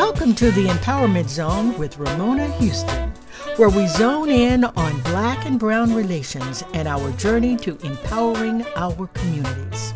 Welcome to the Empowerment Zone with Ramona Houston, where we zone in on Black and Brown relations and our journey to empowering our communities.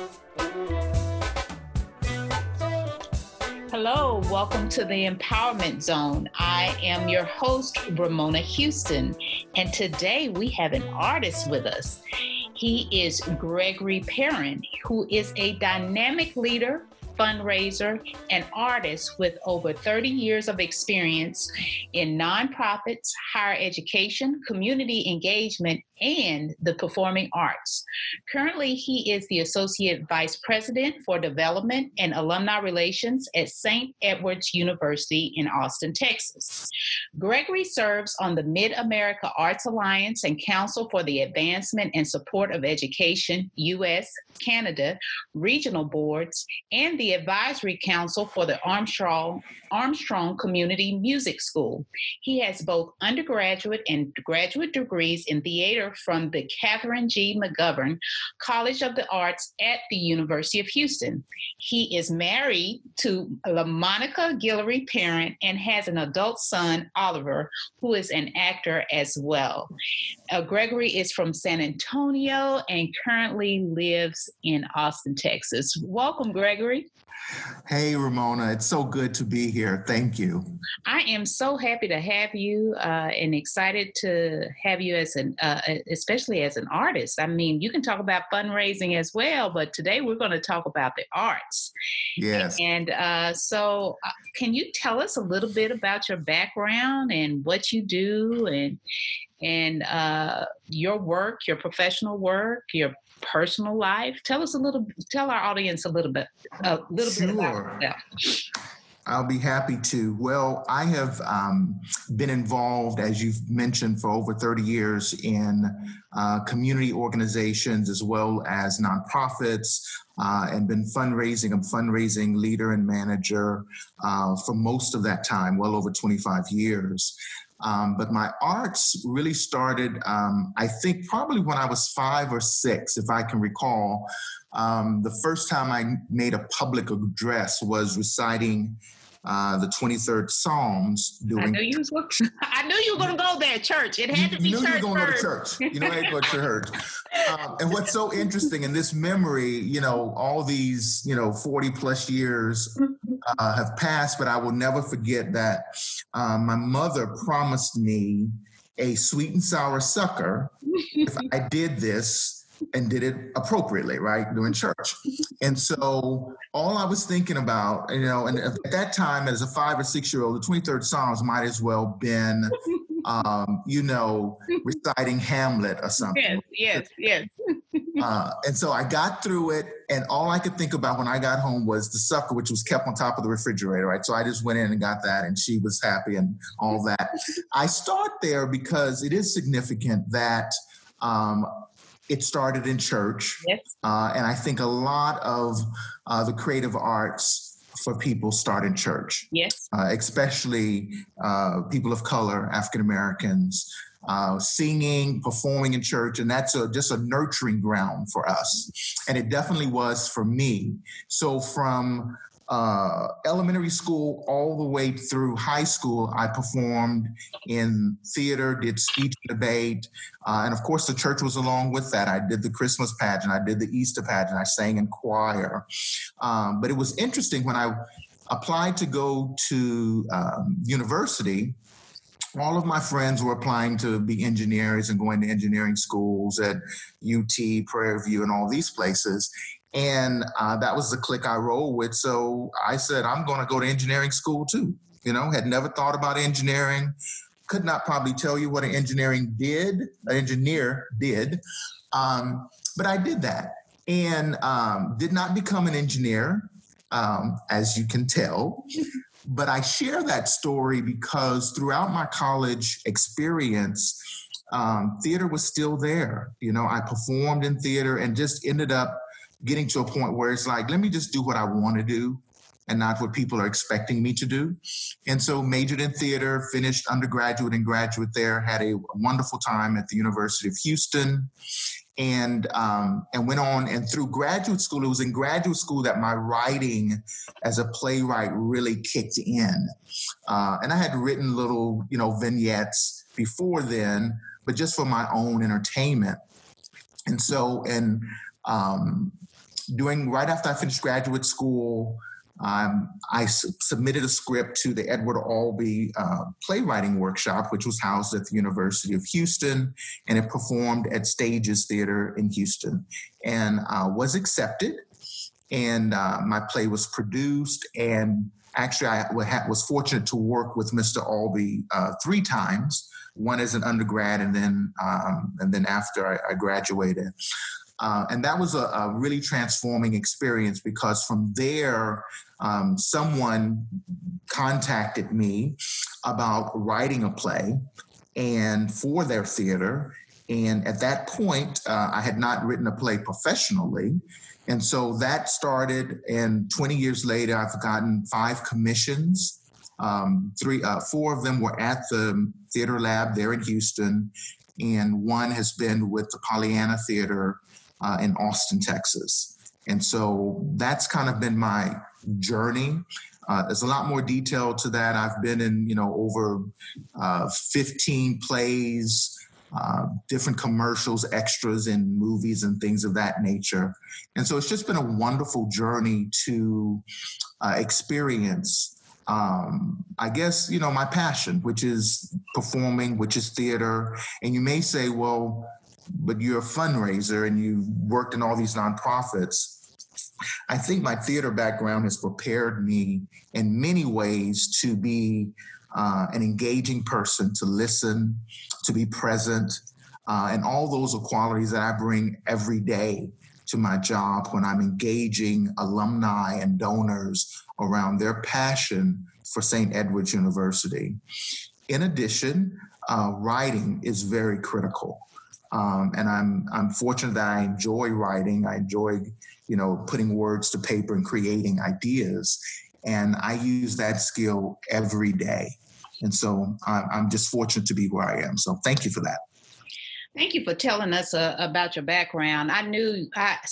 Hello, welcome to the Empowerment Zone. I am your host, Ramona Houston, and today we have an artist with us. He is Gregory Perrin, who is a dynamic leader, fundraiser, and artist with over 30 years of experience in nonprofits, higher education, community engagement, and the performing arts. Currently, he is the Associate Vice President for Development and Alumni Relations at St. Edward's University in Austin, Texas. Gregory serves on the Mid-America Arts Alliance and Council for the Advancement and Support of Education, U.S., Canada, regional boards, and the Advisory Council for the Armstrong Community Music School. He has both undergraduate and graduate degrees in theater from the Catherine G. McGovern College of the Arts at the University of Houston. He is married to LaMonica Guillory Perrin and has an adult son, Oliver, who is an actor as well. Gregory is from San Antonio and currently lives in Austin, Texas. Welcome, Gregory. Hey, Ramona. It's so good to be here. Thank you. I am so happy to have you and excited to have you as especially as an artist. I mean, you can talk about fundraising as well, but today we're going to talk about the arts. Yes. And so can you tell us a little bit about your background and what you do and your work, your professional work, your personal life? Tell our audience a little bit about yourself. I'll be happy to. Well, I have been involved, as you've mentioned, for over 30 years in community organizations as well as nonprofits, and been fundraising. I'm fundraising leader and manager for most of that time, well over 25 years. But my arts really started, I think probably when I was 5 or 6, if I can recall. The first time I made a public address was reciting the 23rd Psalms. I knew you were going to go there, church. It had to be church. You knew you were going to go to church. You know, I had to go to church. And what's so interesting in this memory, all these, 40 plus years have passed, but I will never forget that my mother promised me a sweet and sour sucker if I did this and did it appropriately, right, during church. And so all I was thinking about, and at that time as a 5 or 6 year old, the 23rd Psalms might as well been, reciting Hamlet or something. Yes. And so I got through it, and all I could think about when I got home was the sucker, which was kept on top of the refrigerator, right? So I just went in and got that, and she was happy and all that. I start there because it is significant that it started in church. Yes. And I think a lot of the creative arts for people start in church. Yes. Especially people of color, African Americans, singing, performing in church. And that's just a nurturing ground for us. And it definitely was for me. So from elementary school all the way through high school, I performed in theater, did speech and debate, and of course the church was along with that. I did the Christmas pageant, I did the Easter pageant, I sang in choir. But it was interesting when I applied to go to university. All of my friends were applying to be engineers and going to engineering schools at UT, Prairie View, and all these places. And that was the clique I rolled with. So I said, I'm going to go to engineering school too. Had never thought about engineering. Could not probably tell you what an engineer did. But I did that and did not become an engineer, as you can tell. But I share that story because throughout my college experience, theater was still there. I performed in theater and just ended up getting to a point where it's like, let me just do what I want to do and not what people are expecting me to do. And so majored in theater, finished undergraduate and graduate there, had a wonderful time at the University of Houston, and went on. And through graduate school, it was in graduate school that my writing as a playwright really kicked in. And I had written little, vignettes before then, but just for my own entertainment. And so, right after I finished graduate school, I submitted a script to the Edward Albee playwriting workshop, which was housed at the University of Houston, and it performed at Stages Theater in Houston, and was accepted. And my play was produced, and actually I was fortunate to work with Mr. Albee 3 times, one as an undergrad and then after I graduated. And that was a really transforming experience, because from there, someone contacted me about writing a play and for their theater. And at that point, I had not written a play professionally. And so that started, and 20 years later, I've gotten 5 commissions. 4 of them were at the Theater Lab there in Houston, and 1 has been with the Pollyanna Theater in Austin, Texas. And so that's kind of been my journey. There's a lot more detail to that. I've been in, over 15 plays, different commercials, extras in movies and things of that nature. And so it's just been a wonderful journey to experience, I guess, my passion, which is performing, which is theater. And you may say, well, but you're a fundraiser and you worked in all these nonprofits. I think my theater background has prepared me in many ways to be an engaging person, to listen, to be present, and all those are qualities that I bring every day to my job when I'm engaging alumni and donors around their passion for St. Edward's University. In addition, writing is very critical. And I'm fortunate that I enjoy writing. I enjoy, putting words to paper and creating ideas. And I use that skill every day. And so I'm just fortunate to be where I am. So thank you for that. Thank you for telling us about your background. I knew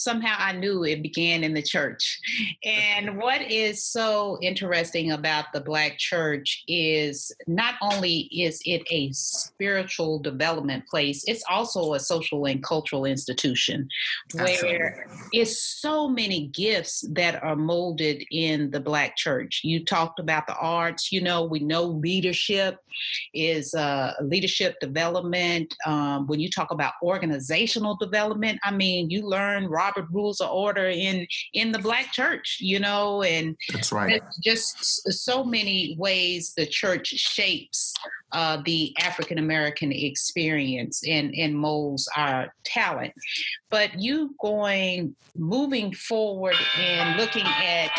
it began in the church. And what is so interesting about the Black church is not only is it a spiritual development place, it's also a social and cultural institution where it's so many gifts that are molded in the Black church. You talked about the arts. We know leadership is leadership development. When you talk about organizational development, you learn Robert Rules of Order in the Black church, and that's right. Just so many ways the church shapes the African American experience and molds our talent. But moving forward and looking at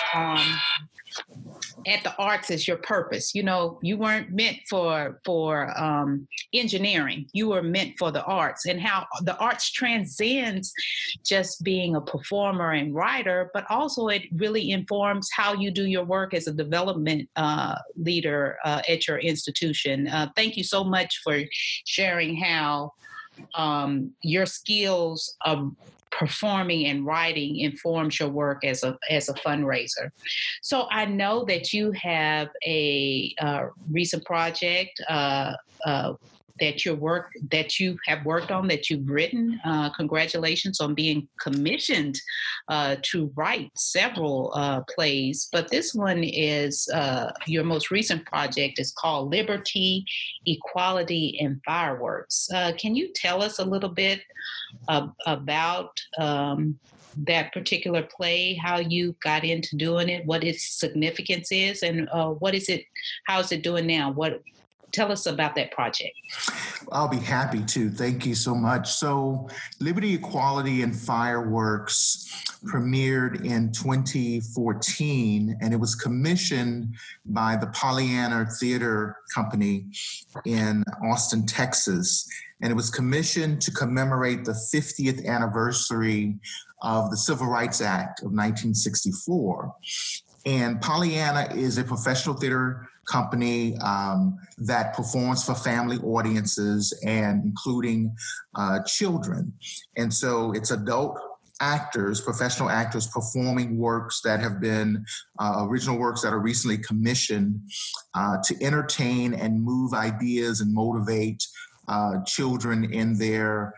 the arts as your purpose. You weren't meant for engineering. You were meant for the arts, and how the arts transcends just being a performer and writer, but also it really informs how you do your work as a development leader at your institution. Thank you so much for sharing how your skills of performing and writing informs your work as a fundraiser. So I know that you have a recent project that you have worked on, that you've written. Congratulations on being commissioned to write several plays. But this one is your most recent project is called Liberty, Equality, and Fireworks. Can you tell us a little bit about that particular play, how you got into doing it, what its significance is, and how is it doing now? Tell us about that project. I'll be happy to. Thank you so much. So Liberty, Equality, and Fireworks premiered in 2014, and it was commissioned by the Pollyanna Theater Company in Austin, Texas. And it was commissioned to commemorate the 50th anniversary of the Civil Rights Act of 1964. And Pollyanna is a professional theater company that performs for family audiences and including children. And so it's adult actors, professional actors performing works that have been original works that are recently commissioned to entertain and move ideas and motivate children in their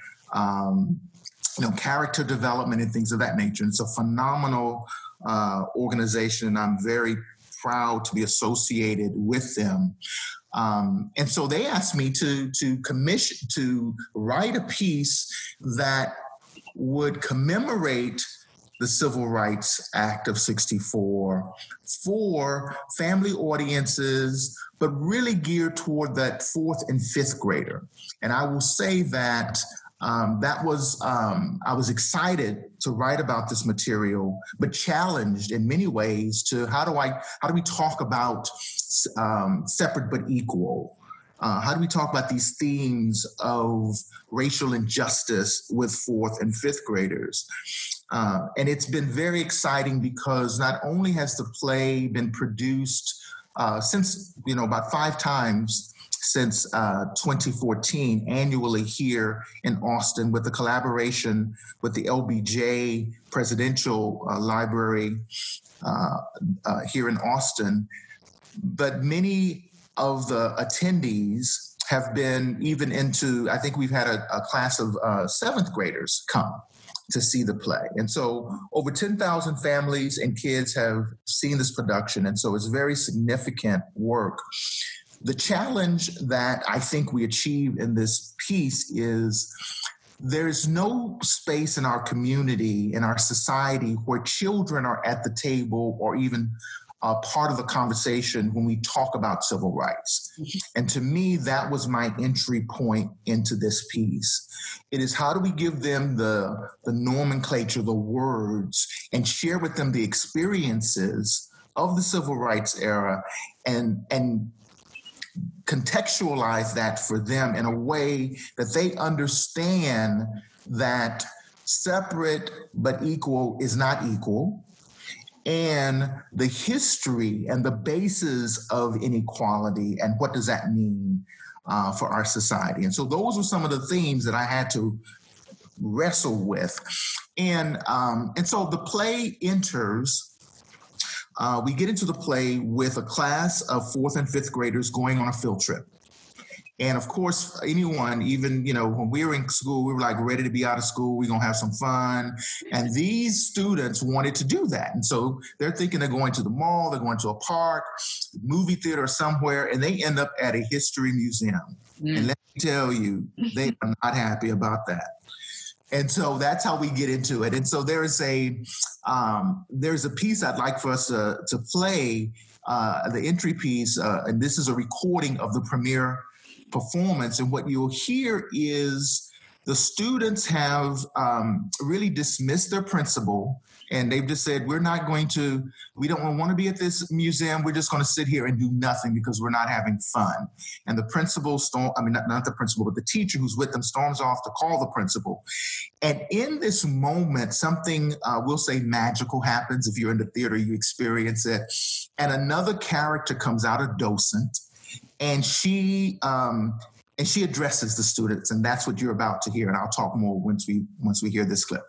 character development and things of that nature. And it's a phenomenal organization, and I'm very proud to be associated with them. And so they asked me to commission, to write a piece that would commemorate the Civil Rights Act of 64 for family audiences, but really geared toward that 4th and 5th grader. And I will say that I was excited to write about this material, but challenged in many ways to how do we talk about separate but equal? How do we talk about these themes of racial injustice with 4th and 5th graders? And it's been very exciting because not only has the play been produced since, about 5 times since 2014, annually here in Austin with the collaboration with the LBJ Presidential Library here in Austin. But many of the attendees have been even into, I think we've had a class of 7th graders come to see the play. And so over 10,000 families and kids have seen this production. And so it's very significant work. The challenge that I think we achieved in this piece is there's no space in our community, in our society, where children are at the table or even part of the conversation when we talk about civil rights. And to me, that was my entry point into this piece. It is how do we give them the nomenclature, the words, and share with them the experiences of the civil rights era and contextualize that for them in a way that they understand that separate but equal is not equal, and the history and the basis of inequality and what does that mean for our society. And so those were some of the themes that I had to wrestle with. And so the play enters, we get into the play with a class of 4th and 5th graders going on a field trip. And of course, anyone, even, when we were in school, we were like ready to be out of school. We're going to have some fun. And these students wanted to do that. And so they're thinking they're going to the mall, they're going to a park, movie theater somewhere, and they end up at a history museum. And let me tell you, they are not happy about that. And so that's how we get into it. And so there's a piece I'd like for us to play, the entry piece, and this is a recording of the premiere performance. And what you'll hear is the students have really dismissed their principal, and they've just said, we don't want to be at this museum. We're just going to sit here and do nothing because we're not having fun. And the principal, not the principal, but the teacher who's with them storms off to call the principal. And in this moment, something, we'll say magical happens. If you're in the theater, you experience it. And another character comes out, a docent, and she addresses the students, and that's what you're about to hear. And I'll talk more once we hear this clip.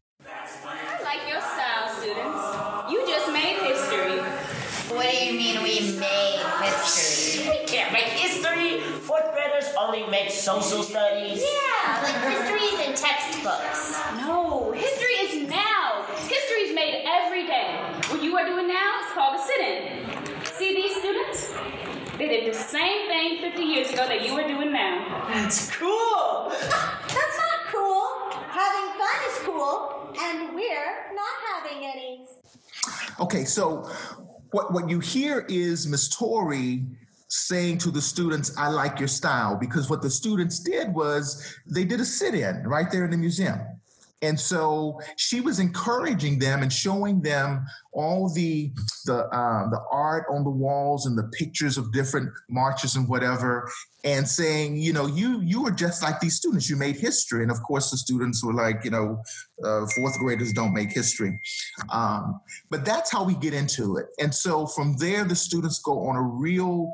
I like your style, students. You just made history. What do you mean we made history? We can't make history. 4th graders only make social studies. Yeah, like history is in textbooks. No, history is now. History is made every day. What you are doing now is called a sit-in. See these students? They did the same thing 50 years ago that you are doing now. That's cool. That's not cool. Having fun is cool, and we're not having any. Okay, so what you hear is Ms. Torrey saying to the students, I like your style, because what the students did was they did a sit-in right there in the museum. And so she was encouraging them and showing them all the art on the walls and the pictures of different marches and whatever, and saying, you were just like these students. You made history. And of course, the students were like, fourth graders don't make history. But that's how we get into it. And so from there, the students go on a real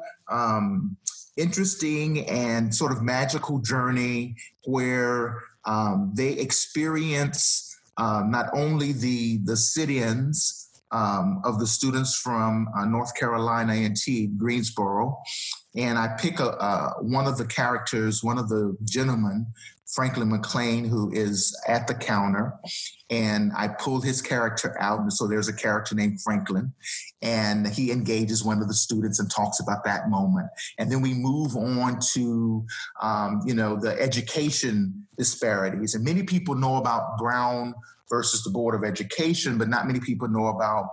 interesting and sort of magical journey where they experience not only the sit-ins of the students from North Carolina A&T, Greensboro, and I pick one of the characters, one of the gentlemen, Franklin McLean, who is at the counter, and I pulled his character out. And so there's a character named Franklin, and he engages one of the students and talks about that moment. And then we move on to, the education disparities. And many people know about Brown versus the Board of Education, but not many people know about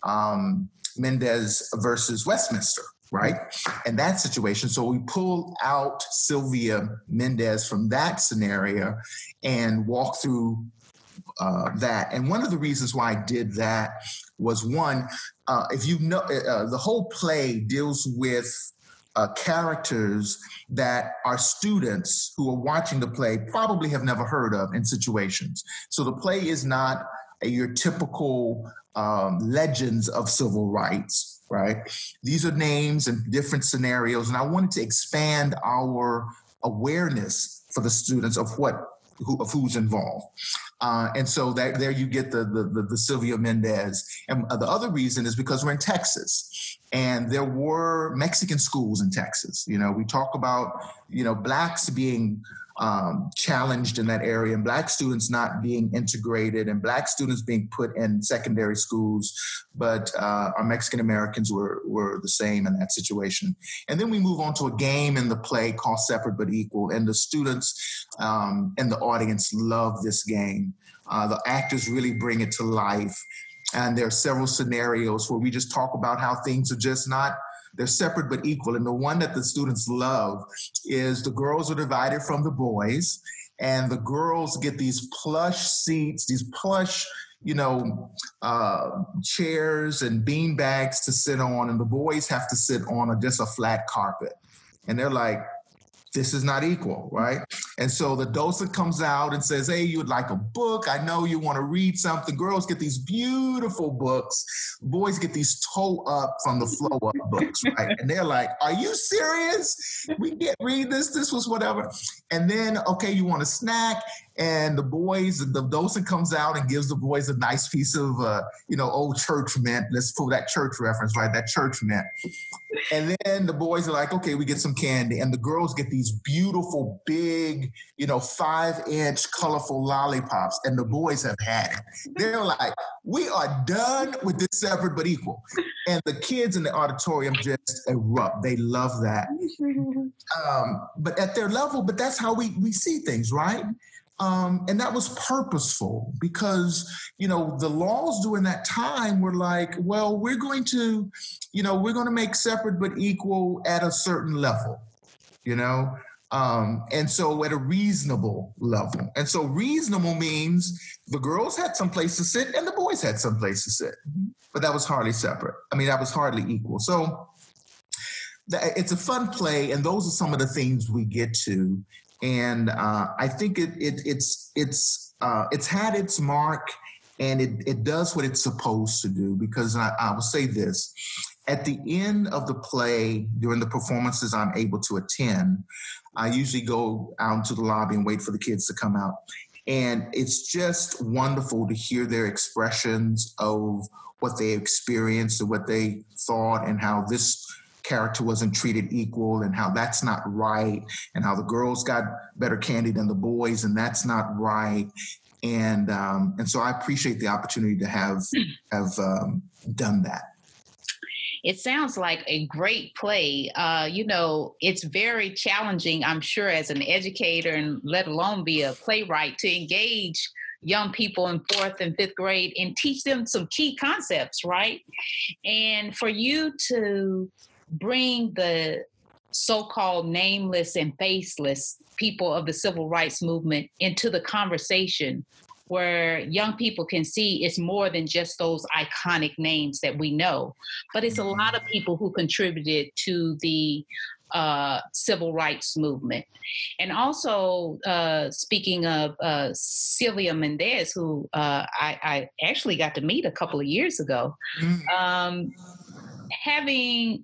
Mendez versus Westminster. Right? And that situation. So we pull out Sylvia Mendez from that scenario and walk through that. And one of the reasons why I did that was one, if you know, the whole play deals with characters that our students who are watching the play probably have never heard of in situations. So the play is not your typical legends of civil rights. Right? These are names and different scenarios. And I wanted to expand our awareness for the students of who's involved. And so there you get the Sylvia Mendez. And the other reason is because we're in Texas and there were Mexican schools in Texas. We talk about, Blacks being challenged in that area and Black students not being integrated and Black students being put in secondary schools, but our Mexican Americans were the same in that situation. And then we move on to a game in the play called Separate But Equal, and the students and the audience love this game. The actors really bring it to life, and there are several scenarios where we just talk about how things are just not, they're separate but equal. And the one that the students love is the girls are divided from the boys, and the girls get these plush seats, these plush, chairs and bean bags to sit on, and the boys have to sit on just a flat carpet. And they're like, this is not equal, right? And so the docent comes out and says, hey, you'd like a book? I know you want to read something. Girls get these beautiful books. Boys get these toe up from the flow up books, right? And they're like, are you serious? We can't read this. This was whatever. And then, okay, you want a snack? And the docent comes out and gives the boys a nice piece of, old church mint. Let's pull that church reference, right? That church mint. And then the boys are like, okay, we get some candy. And the girls get these beautiful, big, 5-inch colorful lollipops. And the boys have had it. They're like, we are done with this separate but equal. And the kids in the auditorium just erupt. They love that. But at their level, but that's how we see things, right? And that was purposeful because, the laws during that time were like, well, we're going to make separate but equal at a certain level, and so at a reasonable level. And so reasonable means the girls had some place to sit and the boys had some place to sit, but that was hardly separate. That was hardly equal. So it's a fun play, and those are some of the themes we get to. And I think it's had its mark, and it does what it's supposed to do, because I will say this. At the end of the play, during the performances I'm able to attend, I usually go out into the lobby and wait for the kids to come out. And it's just wonderful to hear their expressions of what they experienced and what they thought, and how this character wasn't treated equal, and how that's not right, and how the girls got better candy than the boys, and that's not right. And so I appreciate the opportunity to have done that. It sounds like a great play. It's very challenging, I'm sure, as an educator, and let alone be a playwright, to engage young people in 4th and 5th grade and teach them some key concepts, right? And for you to bring the so-called nameless and faceless people of the civil rights movement into the conversation where young people can see it's more than just those iconic names that we know, but it's a lot of people who contributed to the civil rights movement. And also, speaking of Sylvia Mendez, who I actually got to meet a couple of years ago, having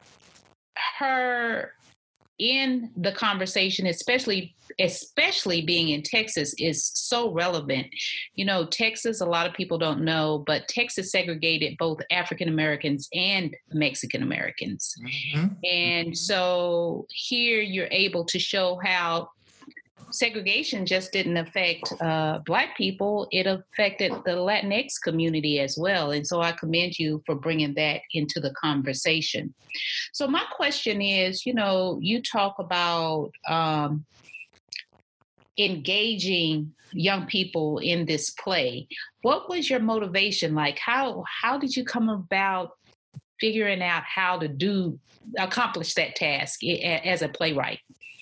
her in the conversation, especially being in Texas, is so relevant. You know, Texas, a lot of people don't know, but Texas segregated both African Americans and Mexican Americans. And so here you're able to show how segregation just didn't affect Black people, it affected the Latinx community as well. And so I commend you for bringing that into the conversation. So my question is, you know, you talk about engaging young people in this play. What was your motivation? Like, how did you come about figuring out how to accomplish that task as a playwright?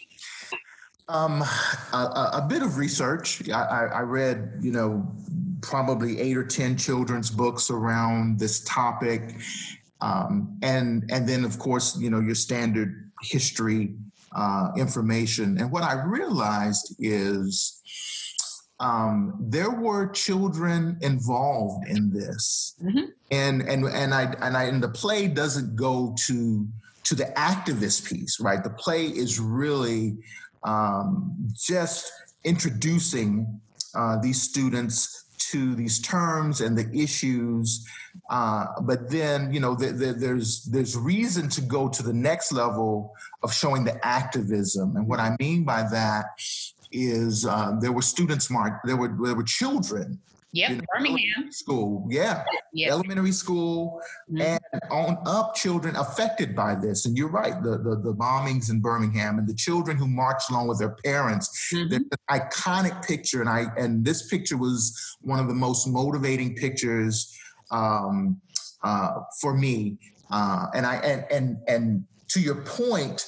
A bit of research. I read, you know, probably 8 or 10 children's books around this topic. And then, of course, you know, your standard history information. And what I realized is there were children involved in this. And the play doesn't go to the activist piece, right? The play is really just introducing these students to these terms and the issues, but then, you know, there's reason to go to the next level of showing the activism. And what I mean by that is there were students there were children. Yep, you know, Birmingham school, yeah, yes. Elementary school, and on up, children affected by this. And you're right, the bombings in Birmingham and the children who marched along with their parents. There's an iconic picture, and this picture was one of the most motivating pictures for me. And to your point,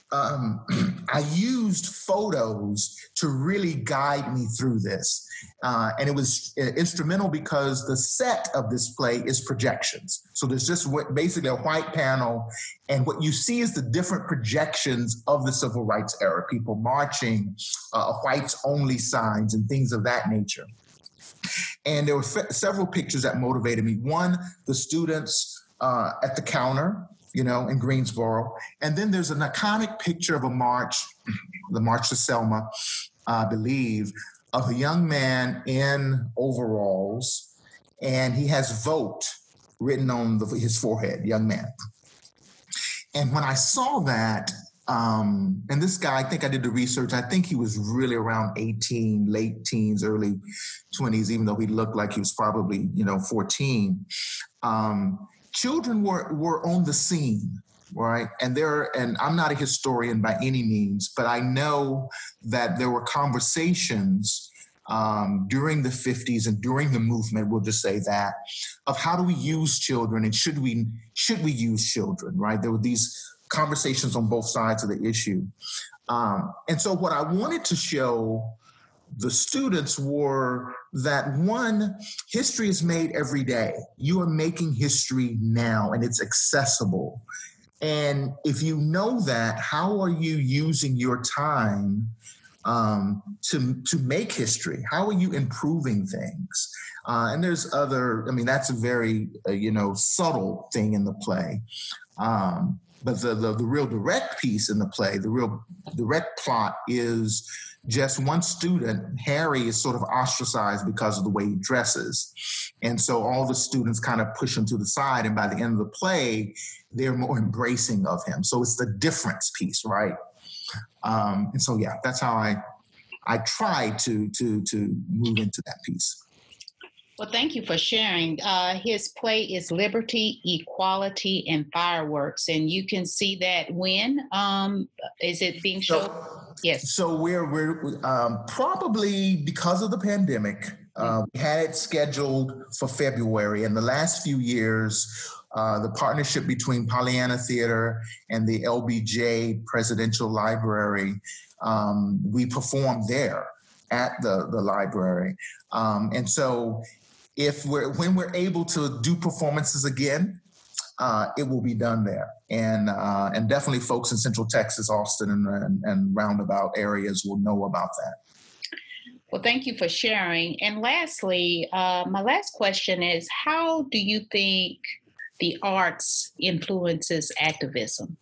I used photos to really guide me through this. And it was instrumental because the set of this play is projections. So there's just basically a white panel, and what you see is the different projections of the civil rights era, people marching, whites only signs and things of that nature. And there were several pictures that motivated me. One, the students at the counter, you know, in Greensboro. And then there's an iconic picture of a march, the March to Selma, I believe, of a young man in overalls, and he has "vote" written on his forehead, young man. And when I saw that, and this guy, I think I did the research, I think he was really around 18, late teens, early 20s, even though he looked like he was probably, you know, 14. Children were on the scene, right? And I'm not a historian by any means, but I know that there were conversations during the 50s and during the movement, we'll just say that, of how do we use children and should we use children, right? There were these conversations on both sides of the issue. And so what I wanted to show the students were that, one, history is made every day. You are making history now, and it's accessible. And if you know that, how are you using your time to make history? How are you improving things? And there's that's a very, subtle thing in the play. But the real direct piece in the play, the real direct plot is just one student, Harry, is sort of ostracized because of the way he dresses. And so all the students kind of push him to the side. And by the end of the play, they're more embracing of him. So it's the difference piece, right? And so, yeah, that's how I try to move into that piece. Well, thank you for sharing. His play is Liberty, Equality, and Fireworks. And you can see that when? Is it being shown? Yes. So we're probably, because of the pandemic, we had it scheduled for February. And the last few years, the partnership between Pollyanna Theater and the LBJ Presidential Library, we performed there. at the library. And so when we're able to do performances again, it will be done there. And definitely folks in Central Texas, Austin, and roundabout areas will know about that. Well, thank you for sharing. And lastly, my last question is, how do you think the arts influences activism?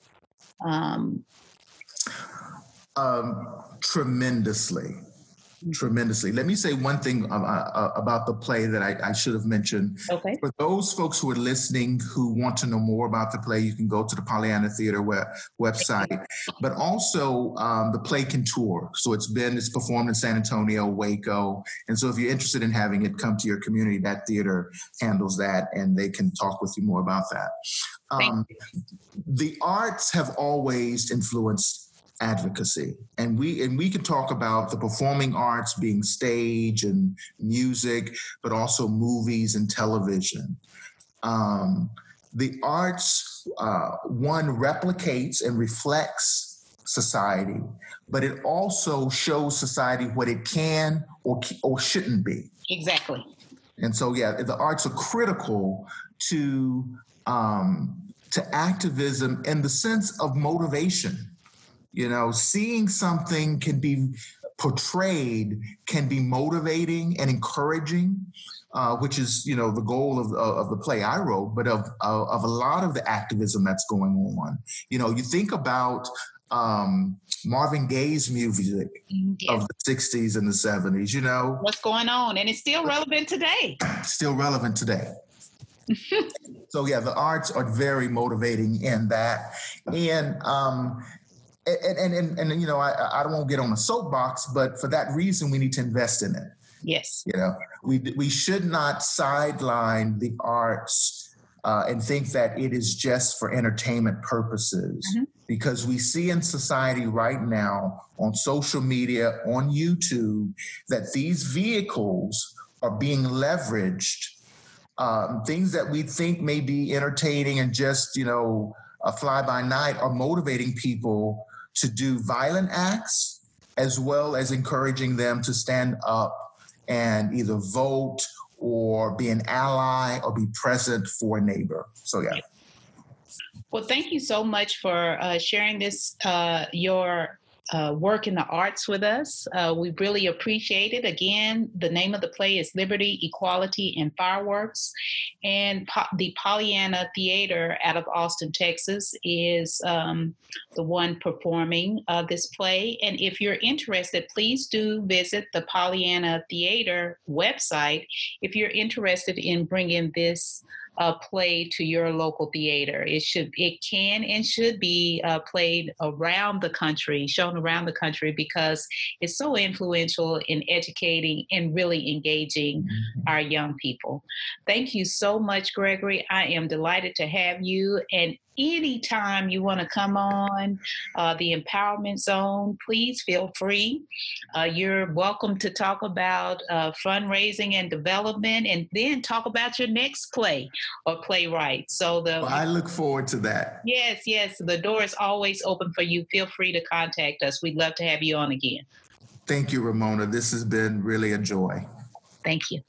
Tremendously. Let me say one thing about the play that I should have mentioned. Okay. For those folks who are listening who want to know more about the play, you can go to the Pollyanna Theater website. But also the play can tour. So it's performed in San Antonio, Waco. And so if you're interested in having it come to your community, that theater handles that, and they can talk with you more about that. The arts have always influenced advocacy, and we can talk about the performing arts being stage and music, but also movies and television. The arts, one, replicates and reflects society, but it also shows society what it can or shouldn't be. Exactly. And so, the arts are critical to activism in the sense of motivation. Seeing something can be portrayed, can be motivating and encouraging, which is, the goal of the play I wrote, but of a lot of the activism that's going on. You think about Marvin Gaye's music of the 60s and the 70s, What's going on? And it's still relevant today. Still relevant today. So, the arts are very motivating in that. And, I don't want to get on a soapbox, but for that reason, we need to invest in it. Yes. We should not sideline the arts and think that it is just for entertainment purposes, because we see in society right now on social media, on YouTube, that these vehicles are being leveraged. Things that we think may be entertaining and just, a fly by night are motivating people to do violent acts, as well as encouraging them to stand up and either vote or be an ally or be present for a neighbor. So, Well, thank you so much for sharing this, your work in the arts with us. We really appreciate it. Again, the name of the play is Liberty, Equality, and Fireworks. And the Pollyanna Theater out of Austin, Texas is the one performing this play. And if you're interested, please do visit the Pollyanna Theater website if you're interested in bringing this play to your local theater. It can and should be played around the country, shown around the country, because it's so influential in educating and really engaging our young people. Thank you so much, Gregory. I am delighted to have you. And anytime you want to come on the Empowerment Zone, please feel free. You're welcome to talk about fundraising and development, and then talk about your next play or playwright. I look forward to that. Yes. The door is always open for you. Feel free to contact us. We'd love to have you on again. Thank you, Ramona. This has been really a joy. Thank you.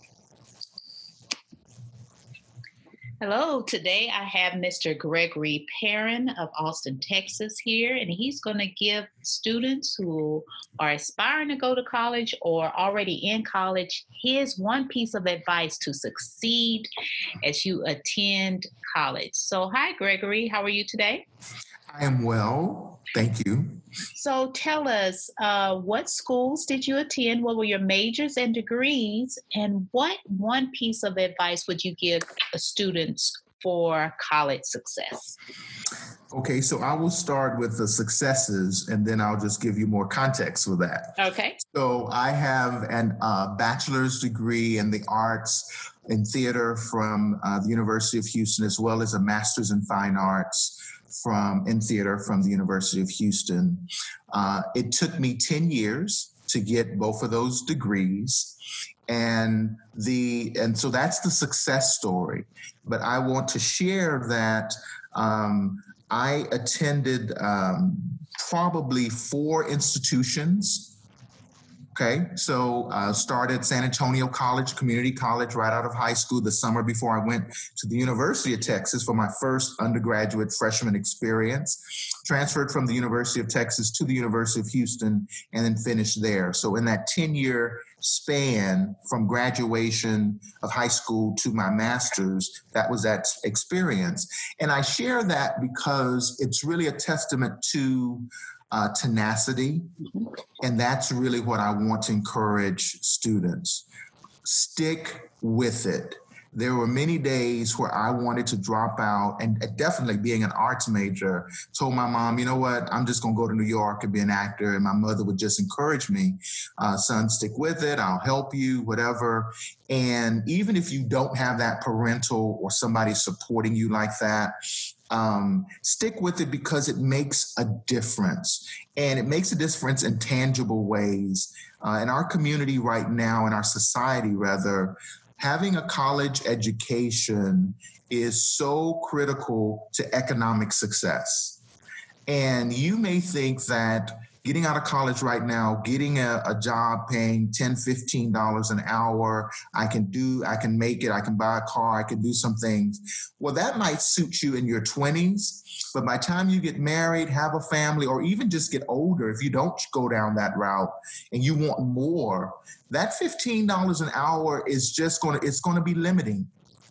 Hello, today I have Mr. Gregory Perrin of Austin, Texas here, and he's going to give students who are aspiring to go to college or already in college his one piece of advice to succeed as you attend college. So, hi, Gregory. How are you today? I am well. Thank you. So tell us, what schools did you attend? What were your majors and degrees? And what one piece of advice would you give students for college success? Okay, so I will start with the successes, and then I'll just give you more context for that. Okay. So I have a bachelor's degree in the arts in theater from the University of Houston, as well as a master's in fine arts in theater from the University of Houston. It took me 10 years to get both of those degrees. And so that's the success story. But I want to share that I attended probably 4 institutions, Okay, so started San Antonio College, community college, right out of high school the summer before I went to the University of Texas for my first undergraduate freshman experience. Transferred from the University of Texas to the University of Houston and then finished there. So in that 10-year span from graduation of high school to my master's, that was that experience. And I share that because it's really a testament to tenacity. And that's really what I want to encourage students. Stick with it. There were many days where I wanted to drop out, and definitely being an arts major, told my mom, you know what, I'm just going to go to New York and be an actor. And my mother would just encourage me, son, stick with it. I'll help you, whatever. And even if you don't have that parental or somebody supporting you like that, stick with it because it makes a difference. And it makes a difference in tangible ways. In our community right now, in our society rather, having a college education is so critical to economic success. And you may think that getting out of college right now, getting a job paying $10, $15 an hour, I can make it, I can buy a car, I can do some things. Well, that might suit you in your 20s, but by the time you get married, have a family, or even just get older, if you don't go down that route and you want more, that $15 an hour is just going to be limiting.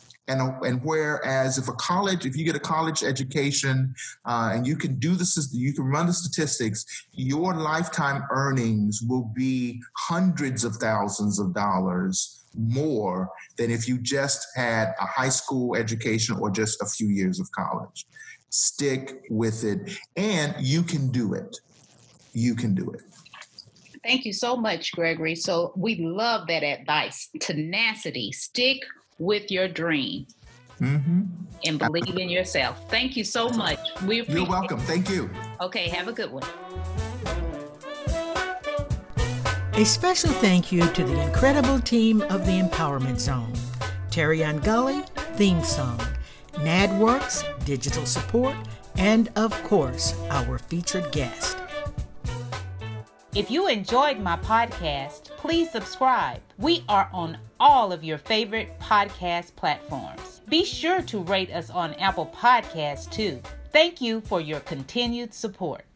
And whereas if you get a college education and you can run the statistics, your lifetime earnings will be hundreds of thousands of dollars more than if you just had a high school education or just a few years of college. Stick with it, and you can do it. You can do it. Thank you so much, Gregory. So we love that advice. Tenacity. Stick with your dream. Mm-hmm. And believe in yourself. Thank you so much. You're welcome. Thank you. Okay, have a good one. A special thank you to the incredible team of the Empowerment Zone. Terry-Ann Gully, theme song. NADWorks, digital support, and of course, our featured guest. If you enjoyed my podcast, please subscribe. We are on all of your favorite podcast platforms. Be sure to rate us on Apple Podcasts too. Thank you for your continued support.